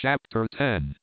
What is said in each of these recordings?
Chapter 10.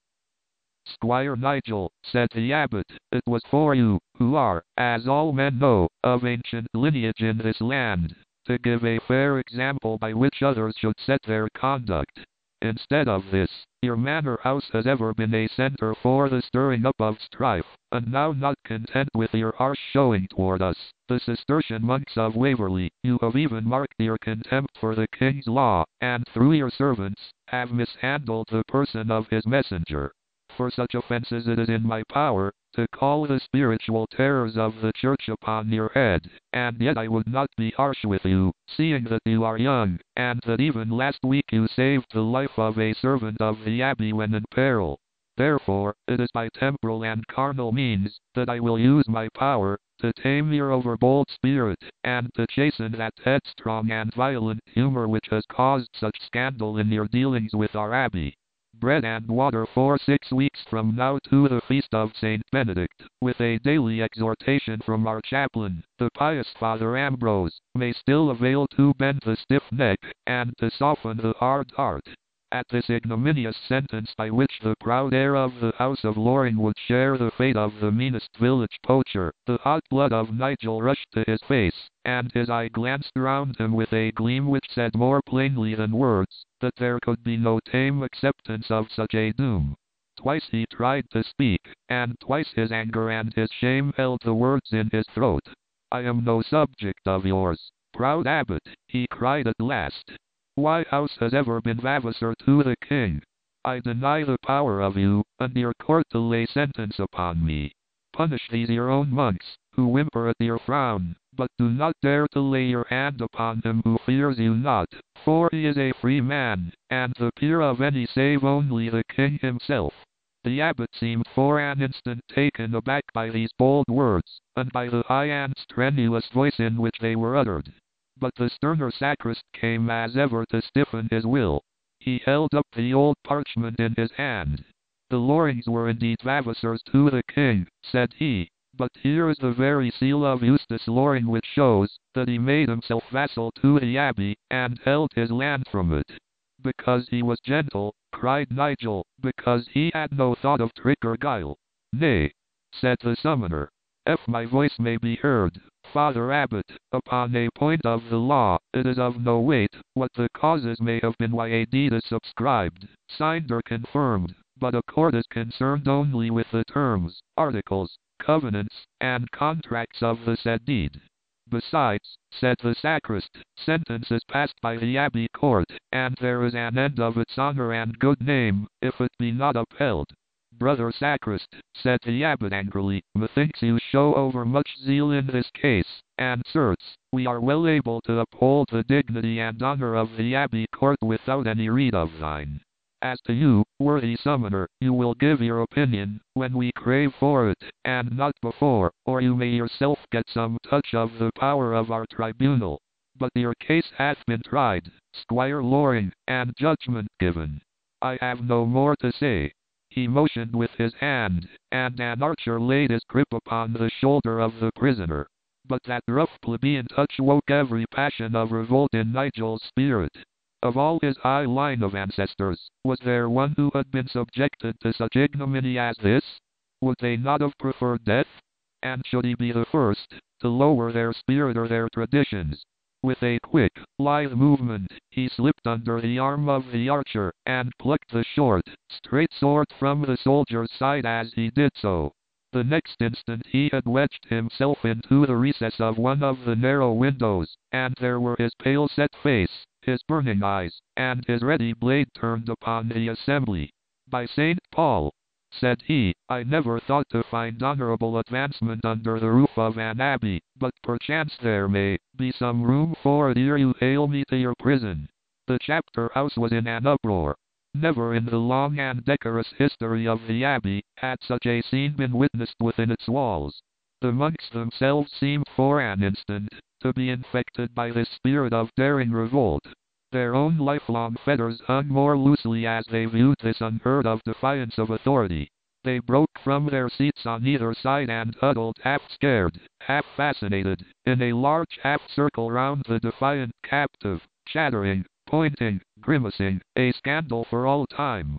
Squire Nigel, said the abbot, it was for you, who are, as all men know, of ancient lineage in this land, to give a fair example by which others should set their conduct. Instead of this, your manor house has ever been a center for the stirring up of strife, and now not content with your harsh showing toward us, the Cistercian monks of Waverley, you have even marked your contempt for the king's law, and through your servants, have mishandled the person of his messenger. For such offenses it is in my power to call the spiritual terrors of the church upon your head, and yet I would not be harsh with you, seeing that you are young, and that even last week you saved the life of a servant of the abbey when in peril. Therefore, it is by temporal and carnal means that I will use my power to tame your overbold spirit, and to chasten that headstrong and violent humor which has caused such scandal in your dealings with our abbey. Bread and water for 6 weeks from now to the feast of Saint Benedict, with a daily exhortation from our chaplain, the pious Father Ambrose, may still avail to bend the stiff neck, and to soften the hard heart. At this ignominious sentence by which the proud heir of the House of Loring would share the fate of the meanest village poacher, the hot blood of Nigel rushed to his face, and his eye glanced round him with a gleam which said more plainly than words, that there could be no tame acceptance of such a doom. Twice he tried to speak, and twice his anger and his shame held the words in his throat. I am no subject of yours, proud abbot, he cried at last. Why house has ever been vavasor to the king? I deny the power of you, and your court to lay sentence upon me. Punish these your own monks, who whimper at your frown, but do not dare to lay your hand upon him who fears you not, for he is a free man, and the peer of any save only the king himself. The abbot seemed for an instant taken aback by these bold words, and by the high and strenuous voice in which they were uttered. But the sterner sacrist came as ever to stiffen his will. He held up the old parchment in his hand. The Lorings were indeed vavasors to the king, said he, but here is the very seal of Eustace Loring which shows that he made himself vassal to the abbey, and held his land from it. Because he was gentle, cried Nigel, because he had no thought of trick or guile. Nay, said the summoner, if my voice may be heard, Father Abbot, upon a point of the law, it is of no weight what the causes may have been why a deed is subscribed, signed or confirmed, but a court is concerned only with the terms, articles, covenants, and contracts of the said deed. Besides, said the sacrist, sentence is passed by the abbey court, and there is an end of its honor and good name, if it be not upheld. Brother sacrist, said the abbot angrily, methinks you show over much zeal in this case, and certes, we are well able to uphold the dignity and honor of the abbey court without any rede of thine. As to you, worthy summoner, you will give your opinion, when we crave for it, and not before, or you may yourself get some touch of the power of our tribunal. But your case hath been tried, Squire Loring, and judgment given. I have no more to say. He motioned with his hand, and an archer laid his grip upon the shoulder of the prisoner. But that rough plebeian touch woke every passion of revolt in Nigel's spirit. Of all his high line of ancestors, was there one who had been subjected to such ignominy as this? Would they not have preferred death? And should he be the first to lower their spirit or their traditions? With a quick, lithe movement, he slipped under the arm of the archer, and plucked the short, straight sword from the soldier's side as he did so. The next instant he had wedged himself into the recess of one of the narrow windows, and there were his pale set face, his burning eyes, and his ready blade turned upon the assembly. By St. Paul, said he, I never thought to find honorable advancement under the roof of an abbey, but perchance there may be some room for it ere you hale me to your prison. The chapter house was in an uproar. Never in the long and decorous history of the abbey had such a scene been witnessed within its walls. The monks themselves seemed for an instant to be infected by this spirit of daring revolt. Their own lifelong fetters hung more loosely as they viewed this unheard of defiance of authority. They broke from their seats on either side and huddled half scared, half fascinated, in a large half circle round the defiant captive, chattering, pointing, grimacing, a scandal for all time.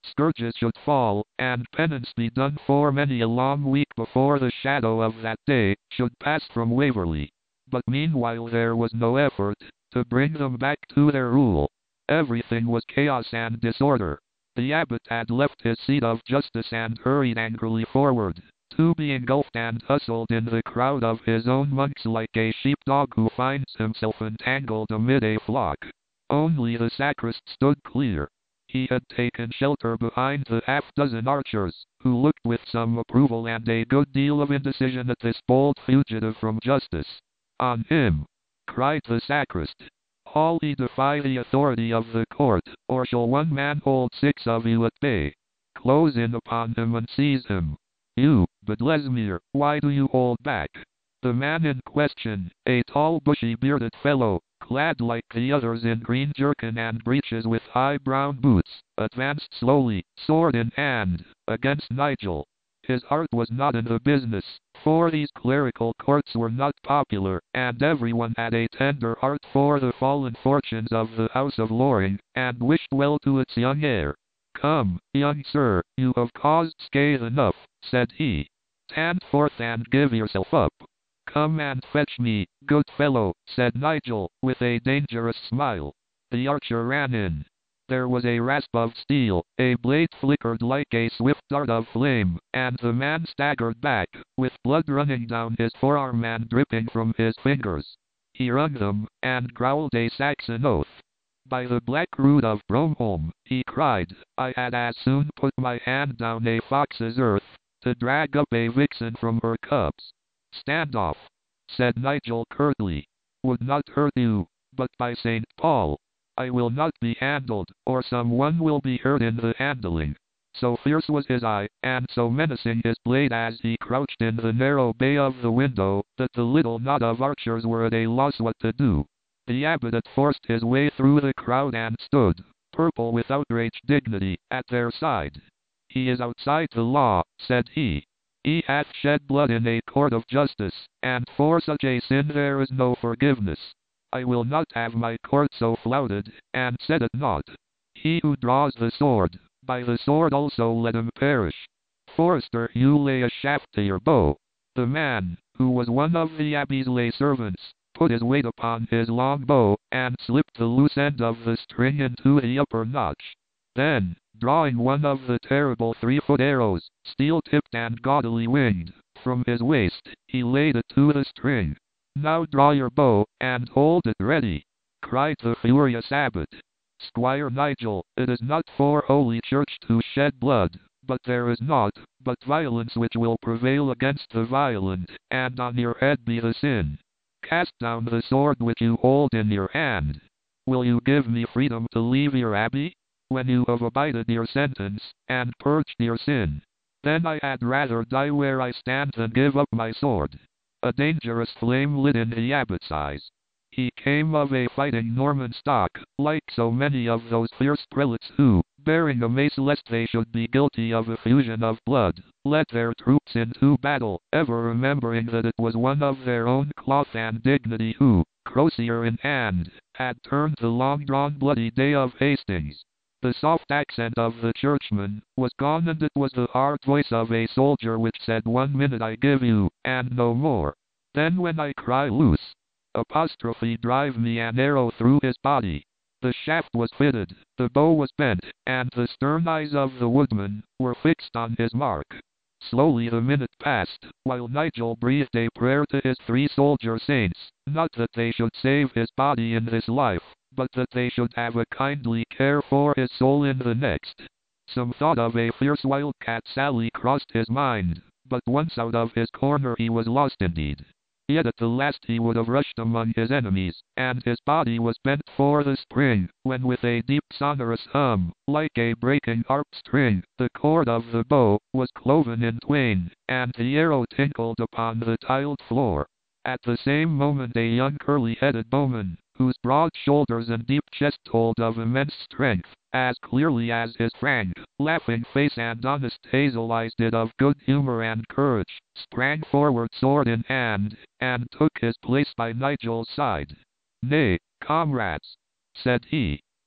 scourges should fall, and penance be done for many a long week before the shadow of that day should pass from Waverley. But meanwhile there was no effort to bring them back to their rule. Everything was chaos and disorder. The abbot had left his seat of justice and hurried angrily forward, to be engulfed and hustled in the crowd of his own monks like a sheepdog who finds himself entangled amid a flock. Only the sacrist stood clear. He had taken shelter behind the half-dozen archers, who looked with some approval and a good deal of indecision at this bold fugitive from justice. "On him!" cried the sacrist. "All ye defy the authority of the court, or shall one man hold 6 of you at bay? Close in upon him and seize him. You, Bedlesmere, why do you hold back?" The man in question, a tall bushy-bearded fellow, clad like the others in green jerkin and breeches with high brown boots, advanced slowly, sword in hand, against Nigel. His heart was not in the business, for these clerical courts were not popular, and everyone had a tender heart for the fallen fortunes of the House of Loring, and wished well to its young heir. "Come, young sir, you have caused scathe enough," said he. "Stand forth and give yourself up." "Come and fetch me, good fellow," said Nigel, with a dangerous smile. The archer ran in. There was a rasp of steel, a blade flickered like a swift dart of flame, and the man staggered back, with blood running down his forearm and dripping from his fingers. He wrung them, and growled a Saxon oath. "By the Black Rood of Bromeholm," he cried, "I had as soon put my hand down a fox's earth, to drag up a vixen from her cubs." "Stand off," said Nigel curtly. "Would not hurt you, but by St. Paul, I will not be handled, or someone will be hurt in the handling." So fierce was his eye, and so menacing his blade as he crouched in the narrow bay of the window, that the little knot of archers were at a loss what to do. The abbot had forced his way through the crowd and stood, purple with outraged dignity, at their side. "He is outside the law," said he. "He hath shed blood in a court of justice, and for such a sin there is no forgiveness. I will not have my court so flouted, and set at naught. He who draws the sword, by the sword also let him perish. Forester, you lay a shaft to your bow." The man, who was one of the abbey's lay servants, put his weight upon his long bow, and slipped the loose end of the string into the upper notch. Then, drawing one of the terrible 3-foot arrows, steel-tipped and gaudily winged, from his waist, he laid it to the string. "Now draw your bow, and hold it ready," cried the furious abbot. "Squire Nigel, it is not for Holy Church to shed blood, but there is naught but violence which will prevail against the violent, and on your head be the sin. Cast down the sword which you hold in your hand. Will you give me freedom to leave your abbey? When you have abided your sentence, and purged your sin, then I had rather die where I stand than give up my sword." A dangerous flame lit in the abbot's eyes. He came of a fighting Norman stock, like so many of those fierce prelates who, bearing a mace lest they should be guilty of effusion of blood, led their troops into battle, ever remembering that it was one of their own cloth and dignity who, crosier in hand, had turned the long-drawn bloody day of Hastings. The soft accent of the churchman was gone, and it was the hard voice of a soldier which said, "1 minute I give you, and no more. Then when I cry loose, apostrophe drive me an arrow through his body." The shaft was fitted, the bow was bent, and the stern eyes of the woodman were fixed on his mark. Slowly the minute passed, while Nigel breathed a prayer to his 3 soldier saints, not that they should save his body in this life, but that they should have a kindly care for his soul in the next. Some thought of a fierce wildcat sally crossed his mind, but once out of his corner he was lost indeed. Yet at the last he would have rushed among his enemies, and his body was bent for the spring, when with a deep sonorous hum, like a breaking harp string, the cord of the bow was cloven in twain, and the arrow tinkled upon the tiled floor. At the same moment a young curly-headed bowman, whose broad shoulders and deep chest told of immense strength, as clearly as his frank, laughing face and honest hazel eyes did of good humor and courage, sprang forward sword in hand, and took his place by Nigel's side. "Nay, comrades," said he,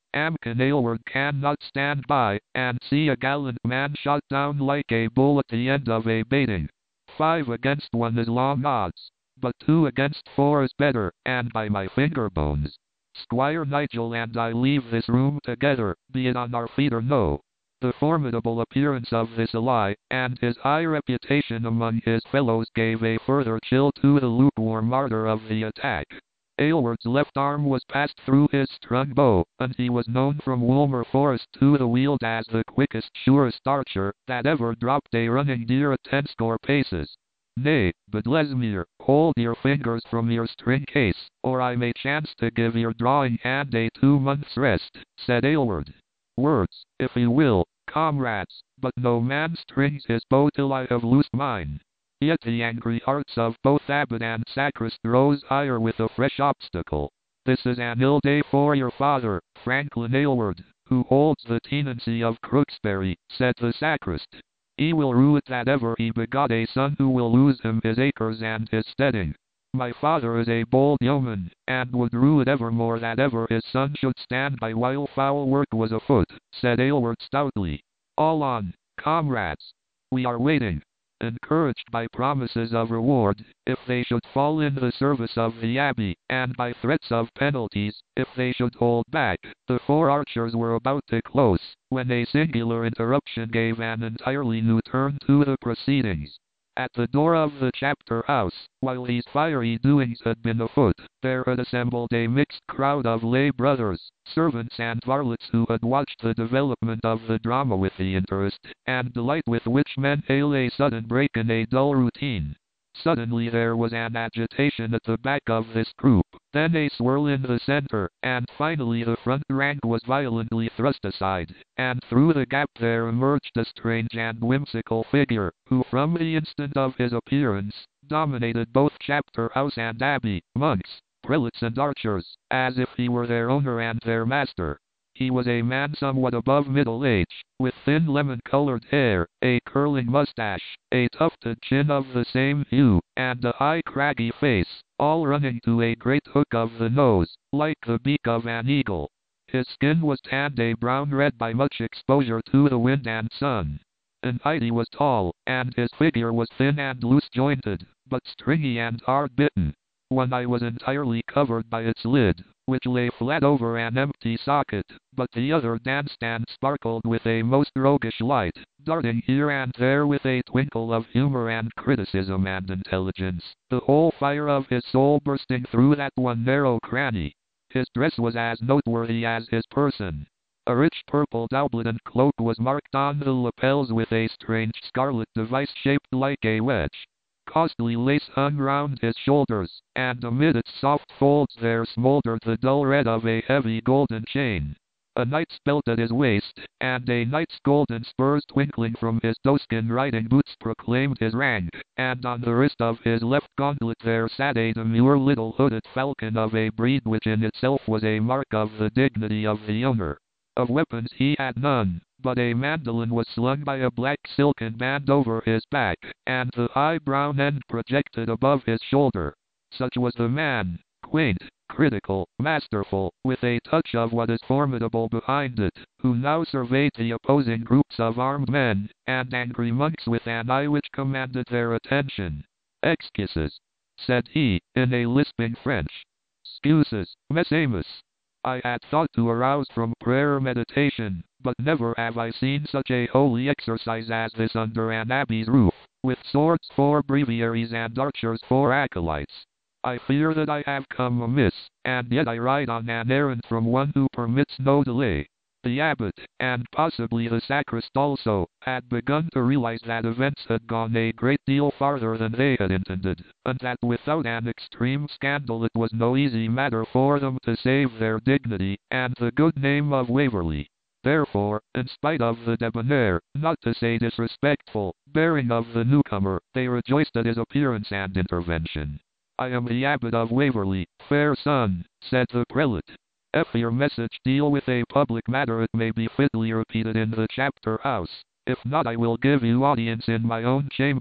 Amkin Aylward cannot stand by and see a gallant man shot down like a bull at the end of a baiting. 5 against 1 is long odds, but 2 against 4 is better, and by my finger bones, Squire Nigel and I leave this room together, be it on our feet or no. The formidable appearance of this ally, and his high reputation among his fellows gave a further chill to the lukewarm ardor of the attack. Aylward's left arm was passed through his strung bow, and he was known from Woolmer Forest to the Weald as the quickest, surest archer that ever dropped a running deer at 10 score paces. Nay, but Lesmere, hold your fingers from your string case, or I may chance to give your drawing hand a 2 months' rest, said Aylward. Words, if you will, comrades, but no man strings his bow till I have loosed mine. Yet the angry hearts of both abbot and sacrist rose higher with a fresh obstacle. This is an ill day for your father, Franklin Aylward, who holds the tenancy of Crooksbury, said the sacrist. He will rue it that ever he begot a son who will lose him his acres and his steading. My father is a bold yeoman, and would rue it evermore that ever his son should stand by while foul work was afoot, said Aylward stoutly. All on, comrades. We are waiting. Encouraged by promises of reward, if they should fall in the service of the abbey, and by threats of penalties, if they should hold back, the 4 archers were about to close, when a singular interruption gave an entirely new turn to the proceedings. At the door of the chapter house, while these fiery doings had been afoot, there had assembled a mixed crowd of lay brothers, servants and varlets who had watched the development of the drama with the interest and delight with which men hail a sudden break in a dull routine. Suddenly there was an agitation at the back of this group, then a swirl in the center, and finally the front rank was violently thrust aside, and through the gap there emerged a strange and whimsical figure, who from the instant of his appearance, dominated both chapter house and abbey, monks, prelates and archers, as if he were their owner and their master. He was a man somewhat above middle age, with thin lemon-colored hair, a curling mustache, a tufted chin of the same hue, and a high craggy face, all running to a great hook of the nose, like the beak of an eagle. His skin was tanned a brown red by much exposure to the wind and sun. In height he was tall, and his figure was thin and loose-jointed, but stringy and hard-bitten. One eye was entirely covered by its lid, which lay flat over an empty socket, but the other danced and sparkled with a most roguish light, darting here and there with a twinkle of humor and criticism and intelligence, the whole fire of his soul bursting through that one narrow cranny. His dress was as noteworthy as his person. A rich purple doublet and cloak was marked on the lapels with a strange scarlet device shaped like a wedge. Costly lace hung round his shoulders, and amid its soft folds there smoldered the dull red of a heavy golden chain. A knight's belt at his waist, and a knight's golden spurs twinkling from his doeskin riding boots proclaimed his rank, and on the wrist of his left gauntlet there sat a demure little hooded falcon of a breed which in itself was a mark of the dignity of the owner. Of weapons he had none, but a mandolin was slung by a black silken band over his back, and the high brown end projected above his shoulder. Such was the man, quaint, critical, masterful, with a touch of what is formidable behind it, who now surveyed the opposing groups of armed men, and angry monks with an eye which commanded their attention. "Excuses," said he, in a lisping French. "Excuses, Messieurs. I had thought to arouse from prayer or meditation, but never have I seen such a holy exercise as this under an abbey's roof, with swords for breviaries and archers for acolytes. I fear that I have come amiss, and yet I ride on an errand from one who permits no delay." The abbot, and possibly the sacrist also, had begun to realize that events had gone a great deal farther than they had intended, and that without an extreme scandal it was no easy matter for them to save their dignity, and the good name of Waverley. Therefore, in spite of the debonair, not to say disrespectful, bearing of the newcomer, they rejoiced at his appearance and intervention. "I am the abbot of Waverley, fair son," said the prelate. "If your message deal with a public matter it may be fitly repeated in the chapter house. If not I will give you audience in my own chamber,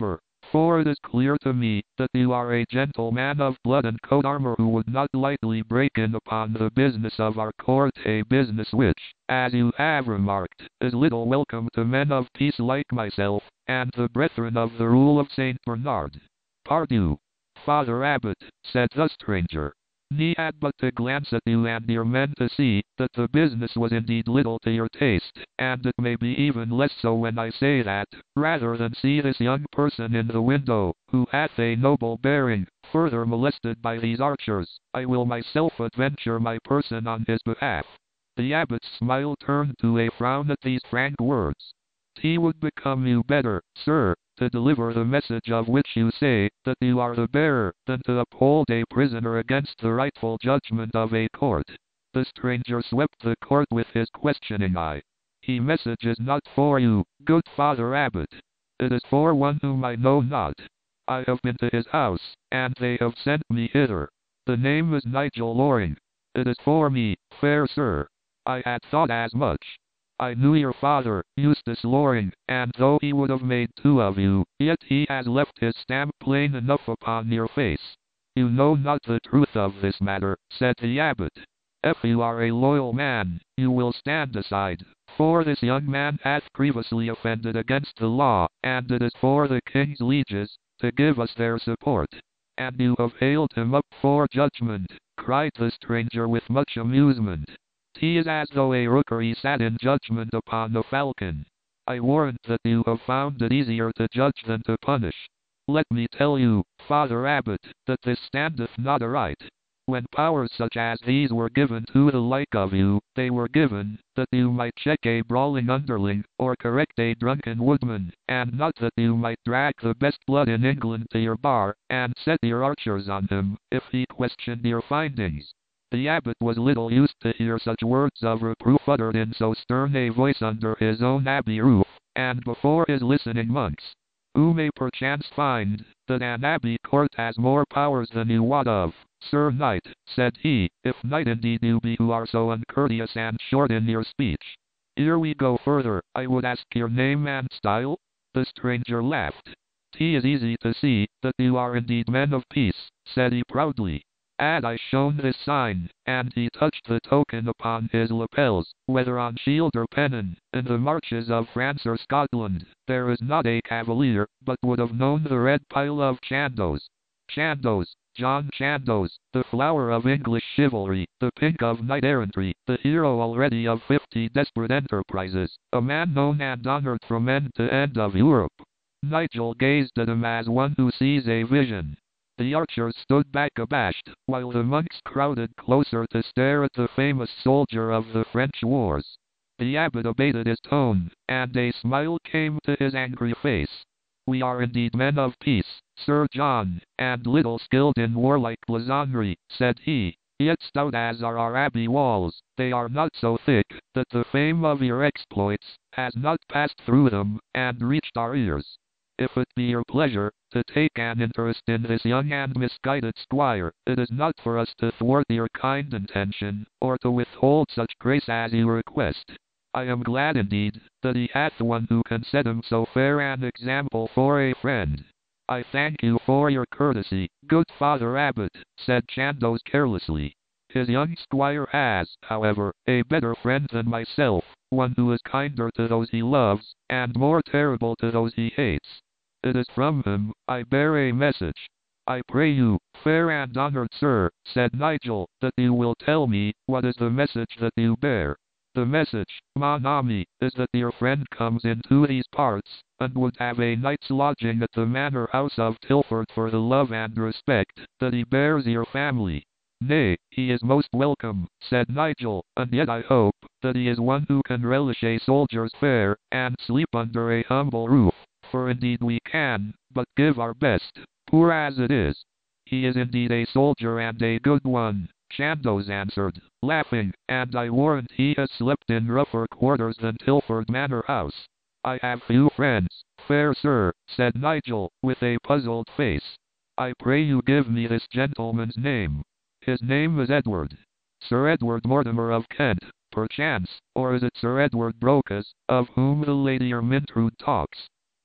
For it is clear to me that you are a gentleman of blood and coat armor who would not lightly break in upon the business of our court, a business which, as you have remarked, is little welcome to men of peace like myself, and the brethren of the rule of Saint Bernard. Pardieu, Father Abbot, said the stranger. He had but to glance at you and your men to see that the business was indeed little to your taste, and it may be even less so when I say that, rather than see this young person in the window, who hath a noble bearing, further molested by these archers, I will myself adventure my person on his behalf. The abbot's smile turned to a frown at these frank words. He would become you better, sir, to deliver the message of which you say that you are the bearer, than to uphold a prisoner against the rightful judgment of a court. The stranger swept the court with his questioning eye. He message is not for you, good Father Abbot. It is for one whom I know not. I have been to his house, and they have sent me hither. The name is Nigel Loring. It is for me, fair sir. I had thought as much. I knew your father, Eustace Loring, and though he would have made two of you, yet he has left his stamp plain enough upon your face. You know not the truth of this matter, said the abbot. If you are a loyal man, you will stand aside, for this young man hath grievously offended against the law, and it is for the king's lieges to give us their support. And you have hailed him up for judgment, cried the stranger with much amusement. He is as though a rookery sat in judgment upon a falcon. I warrant that you have found it easier to judge than to punish. Let me tell you, Father Abbot, that this standeth not aright. When powers such as these were given to the like of you, they were given, that you might check a brawling underling, or correct a drunken woodman, and not that you might drag the best blood in England to your bar, and set your archers on him, if he questioned your findings. The abbot was little used to hear such words of reproof uttered in so stern a voice under his own abbey roof, and before his listening monks, who may perchance find that an abbey court has more powers than you wot of. Sir Knight, said he, if knight indeed you be who are so uncourteous and short in your speech. Ere we go further, I would ask your name and style? The stranger laughed. 'Tis easy to see that you are indeed men of peace, said he proudly. Had I shown this sign, and he touched the token upon his lapels, whether on shield or pennon, in the marches of France or Scotland, there is not a cavalier, but would have known the red pile of Chandos. Chandos, John Chandos, the flower of English chivalry, the pink of knight-errantry, the hero already of 50 desperate enterprises, a man known and honored from end to end of Europe. Nigel gazed at him as one who sees a vision. The archers stood back abashed, while the monks crowded closer to stare at the famous soldier of the French wars. The abbot abated his tone, and a smile came to his angry face. We are indeed men of peace, Sir John, and little skilled in warlike blazonry, said he. Yet stout as are our abbey walls, they are not so thick that the fame of your exploits has not passed through them, and reached our ears. If it be your pleasure to take an interest in this young and misguided squire, it is not for us to thwart your kind intention, or to withhold such grace as you request. I am glad indeed that he hath one who can set him so fair an example for a friend. I thank you for your courtesy, good Father Abbot, said Chandos carelessly. His young squire has, however, a better friend than myself, one who is kinder to those he loves, and more terrible to those he hates. It is from him I bear a message. I pray you, fair and honored sir, said Nigel, that you will tell me what is the message that you bear. The message, mon ami, is that your friend comes into these parts, and would have a night's lodging at the manor house of Tilford for the love and respect that he bears your family. Nay, he is most welcome, said Nigel, and yet I hope that he is one who can relish a soldier's fare, and sleep under a humble roof. For indeed we can but give our best, poor as it is. He is indeed a soldier and a good one, Chandos answered, laughing, and I warrant he has slept in rougher quarters than Tilford Manor House. I have few friends, fair sir, said Nigel, with a puzzled face. I pray you give me this gentleman's name. His name is Edward. Sir Edward Mortimer of Kent, perchance, or is it Sir Edward Brocas, of whom the Lady Ermintrude talks?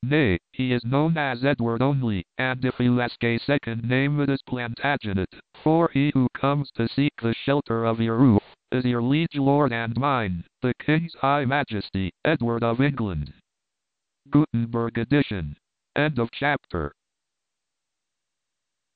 Nay, he is known as Edward only, and if he lask a second name it is Plantagenet, for he who comes to seek the shelter of your roof is your liege lord and mine, the King's High Majesty, Edward of England. Gutenberg edition. End of chapter.